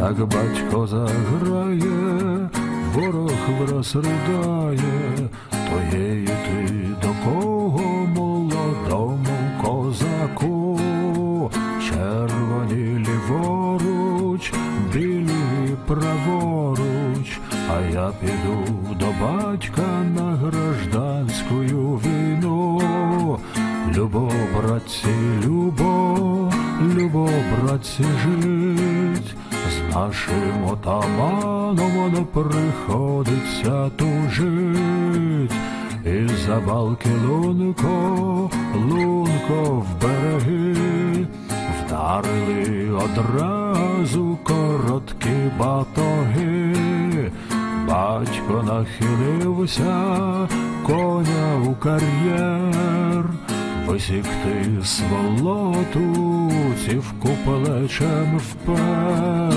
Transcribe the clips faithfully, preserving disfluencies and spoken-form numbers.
як батько заграє, ворог враз ридає, то є й ти до кого, молодому козаку? Червоні ліворуч, білі праворуч, а я піду до батька на гражданську війну. Любо, братці, любо, любо, братці, жить, з нашим отаманом не приходиться тужить. І за балки лунко, лунко в береги, вдарили одразу короткі батоги. Батько нахилився, коня у кар'єр, висікти сволоту, цівку плечем впер.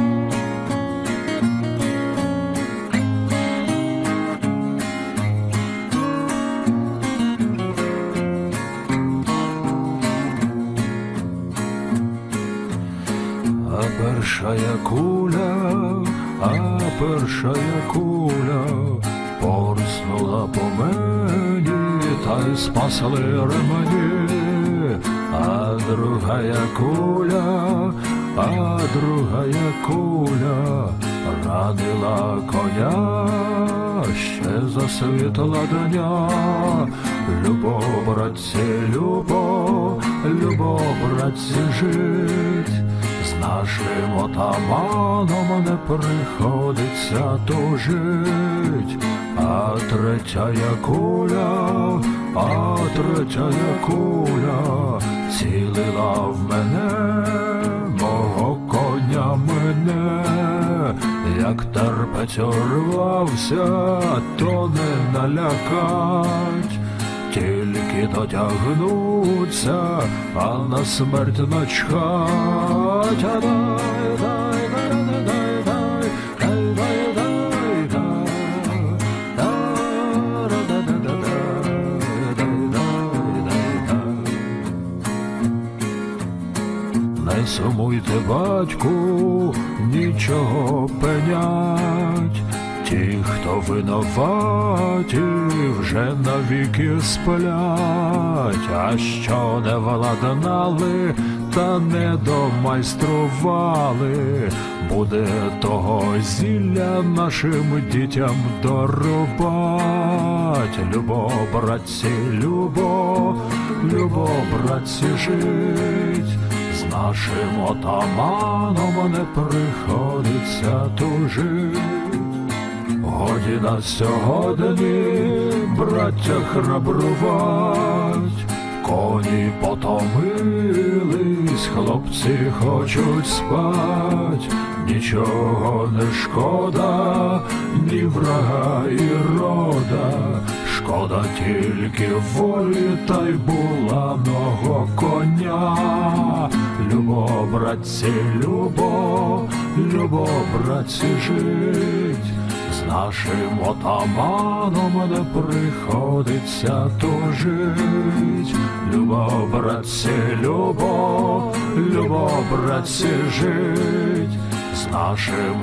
А першая куля, а першая куля порснула по мені, та й спасли ремені. А другая куля, а другая куля ранила коня, ще засвітла дня. Любо, братці, любо, любо, братці, жить, з нашим отаманом не приходиться тужить. А третяя куля, а третяя куля цілила в мене, мого коня мене. Як терпець урвався, то не налякать, тільки дотягнуться, а на смерть начхать. А дай, дай, дай, дай, дай, дай, дай, дай, дай. Не сумуйте, батьку, нічого пенять, ті, хто винуваті, вже навіки сплять. А що не владнали, та не домайстрували, буде того зілля нашим дітям дорубать. Любо, братці, любо, любо, братці, жить, з нашим отаманом не приходиться тужить. Годі на сьогодні, браття, храбрувать, коні потомились, хлопці хочуть спать. Нічого не шкода, ні врага і рода, шкода тільки волі та й буланого коня. Любо, братці, любо, любо, братці, жить, з нашим отаманом не приходиться тужить. Любо, братці, любо, любо, братці, жить, з нашим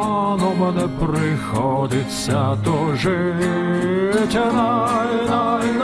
отаманом не приходиться тужить. Най, най,